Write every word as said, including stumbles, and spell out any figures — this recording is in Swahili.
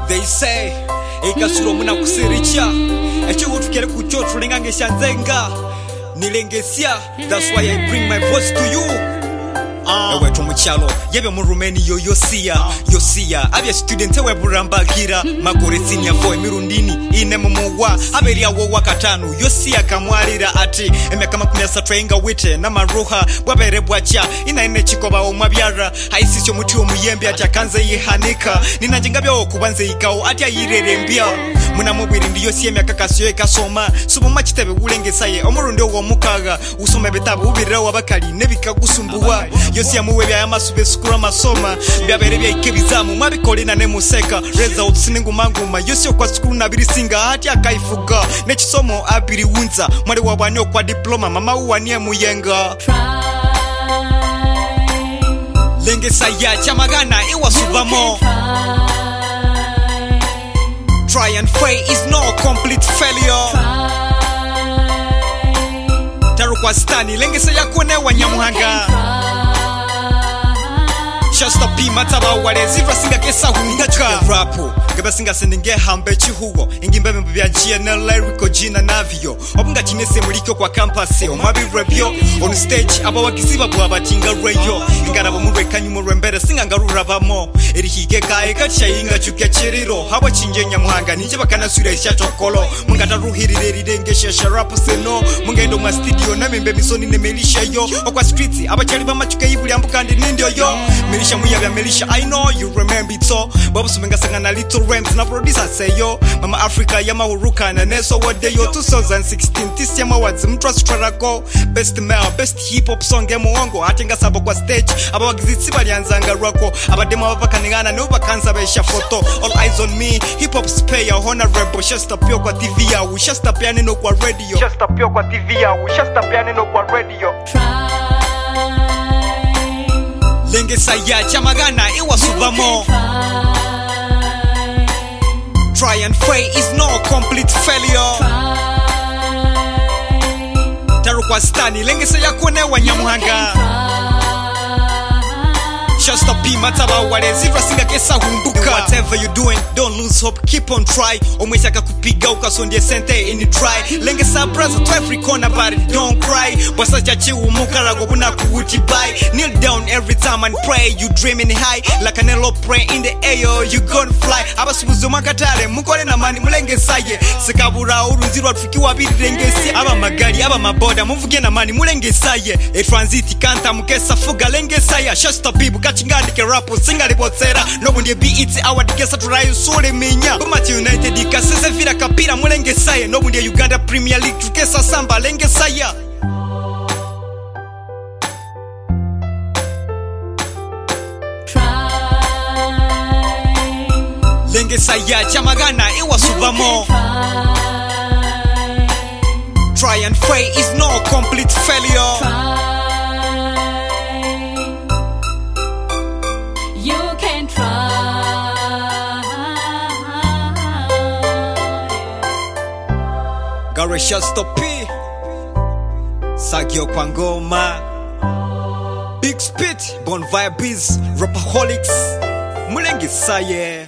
They say ekasuro muna kusiricha echo tukere kucho tulenga ngeshanzenga nilengesia. That's why I bring my voice to you. Ah, ewe tumuchalo yebe mu Rumeni yo yosia yosia abya student we burambagira magore senior boy mirundini ine mumuwa aberia wo wakatanu yosia kamwalira ati emeka makumyasa trainga wite na maruha bwabere bwacha ina ine chikoba omwabyara haisisyo muti omuyembe ati akanze yihanika ninanjenga byo okubanze ikao ati ayirerembya muna mubiri ndi yosia emyaka kasiyo ekasoma subu machitebe bulengesaye omurundi wo mukaga usome betabu ubirira wabakali nebikagusumbuwa yosia muwe bya yamasube sukura masoma byabere bya ikebizamu mwabikolina ne museka result siningu manguma yosia kwa sukuru na birisinga hati akaifuga nechisomo abiri wunza mwali wabani kwa diploma mama uwanie muyenga lengesa ya chamagana iwa subamo. Try and fail is no complete failure. Taru kwa stani lengesa ya kone wanyamuhanga Shasta P mataba wale zivra singa kesa hunduka rapu gaba singa sendinge hambe chihugo ingimbe mbya G N L lyrical jina navio obunga chinese muliko kwa campus omwabi review on stage aba wakisiba bwa batinga radio ingara bomurwe kanyumo rwembere singa ngarura bamo erihige kae kachayinga chuke chiriro habo chinjenya muhanga nije bakana sure chachokolo mungata ruhirire ridengeshe sharapu seno mungendo ma studio na membe misoni ne melisha yo okwa streets abachali bamachuke yibuli ambukandi nindio yo Melisha muya bya Melisha, I know you remember it so. Babu sumenga sanga na Little Rams na producer say yo. Mama Africa yama huruka na neso wade yo twenty sixteen tisi yama wadzi mtrust trarako. Best male, best hip hop song ya muongo. Hatenga sabo kwa stage, aba wakizitsi balianzanga rako. Aba demo wapa kaningana nuba kanza besha photo. All eyes on me, hip hop spare ya honorable. Shasta pio kwa T V ya u, shasta piane no kwa radio. Shasta pio kwa T V ya u, shasta piane no kwa radio. Lengesa ya chamagana iwa subamo. Try and fail is no complete failure. Taru kwa stani lengesa ya kone wanyamuhanga Shasta P mataba wale zivra singa kesa humbuka. Whatever you doing, don't lose hope, keep on try. Omwechaka kupiga ukasondie sente in the dry. Lengesa braza to every corner but it don't cry. Basa jachi umuka rago buna kuuti by. Kneel down every time and pray. You dreaming high like an elo pray in the air. You gon' fly. Abasubuzo makatare mukole na mani mulengesaye. Sekabura urunzirwa tufikiwa birengesi. Aba magari aba maboda muvuge na mani mulengesaye. E transit kanta mukesa fuga lengesaya. Shasta P chingandi ke rapu singa lipotsera nobundi beats awadikesa turayo sole minya Bumati United ikasese vira kapira mulengesaye nobundi Uganda Premier League tukesa samba lengesaya lengesaya chamagana iwa subamo. Try and fail is no complete failure. Gare Shasta P Sagio Kwangoma Big Spit Bon Vibes Rapaholics Mulengesaye